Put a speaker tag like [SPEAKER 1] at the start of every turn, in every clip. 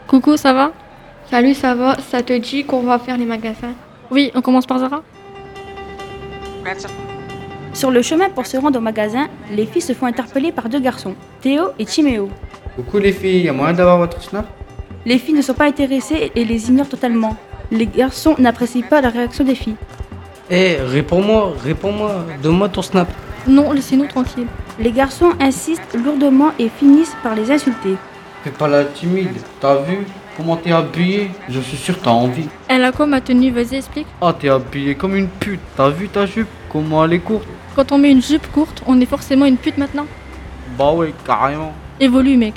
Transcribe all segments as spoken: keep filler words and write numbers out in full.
[SPEAKER 1] Coucou, ça va?
[SPEAKER 2] Salut, ça va? Ça te dit qu'on va faire les magasins?
[SPEAKER 1] Oui, on commence par Zara?
[SPEAKER 3] Sur le chemin pour se rendre au magasin, les filles se font interpeller par deux garçons, Théo et Timéo.
[SPEAKER 4] Coucou les filles, y a moyen d'avoir votre snap?
[SPEAKER 3] Les filles ne sont pas intéressées et les ignorent totalement. Les garçons n'apprécient pas la réaction des filles.
[SPEAKER 4] Eh, réponds-moi, réponds-moi, donne-moi ton snap.
[SPEAKER 1] Non, laissez-nous tranquilles.
[SPEAKER 3] Les garçons insistent lourdement et finissent par les insulter.
[SPEAKER 4] Fais pas la timide, t'as vu comment t'es habillée? Je suis sûr t'as envie.
[SPEAKER 1] Elle a quoi ma tenue? Vas-y, explique.
[SPEAKER 4] Ah, t'es habillée comme une pute, t'as vu ta jupe? Comment elle est courte?
[SPEAKER 1] Quand on met une jupe courte, on est forcément une pute maintenant.
[SPEAKER 4] Bah ouais, carrément.
[SPEAKER 1] Évolue, mec.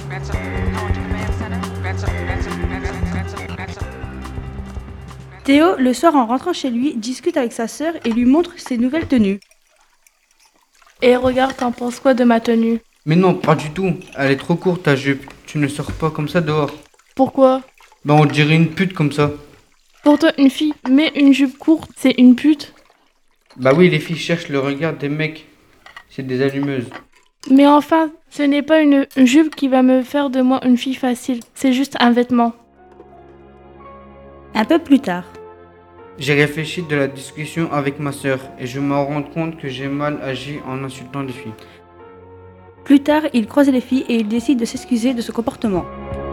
[SPEAKER 3] Théo, le soir en rentrant chez lui, discute avec sa sœur et lui montre ses nouvelles tenues.
[SPEAKER 2] Et regarde, t'en penses quoi de ma tenue?
[SPEAKER 4] Mais non, pas du tout, elle est trop courte ta jupe. Tu ne sors pas comme ça dehors.
[SPEAKER 2] Pourquoi?
[SPEAKER 4] Bah on dirait une pute comme ça.
[SPEAKER 2] Pour toi, une fille met une jupe courte, c'est une pute?
[SPEAKER 4] Bah oui, les filles cherchent le regard des mecs. C'est des allumeuses.
[SPEAKER 2] Mais enfin, ce n'est pas une jupe qui va me faire de moi une fille facile, c'est juste un vêtement.
[SPEAKER 3] Un peu plus tard,
[SPEAKER 4] J'ai réfléchi de la discussion avec ma sœur et je me rends compte que j'ai mal agi en insultant les filles.
[SPEAKER 3] plus tard, il croise les filles et il décide de s'excuser de ce comportement.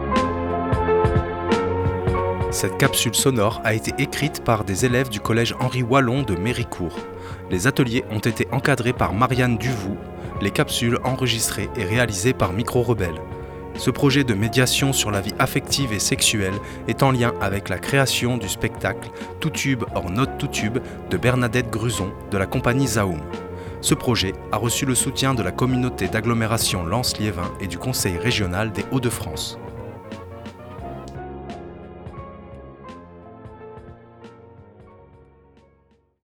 [SPEAKER 5] Cette capsule sonore a été écrite par des élèves du collège Henri Wallon de Méricourt. Les ateliers ont été encadrés par Marianne Duvou, les capsules enregistrées et réalisées par Micro Rebelle. Ce projet de médiation sur la vie affective et sexuelle est en lien avec la création du spectacle Tout tube hors note tout tube de Bernadette Gruson de la compagnie Zaoum. Ce projet a reçu le soutien de la communauté d'agglomération Lens-Liévin et du Conseil régional des Hauts-de-France.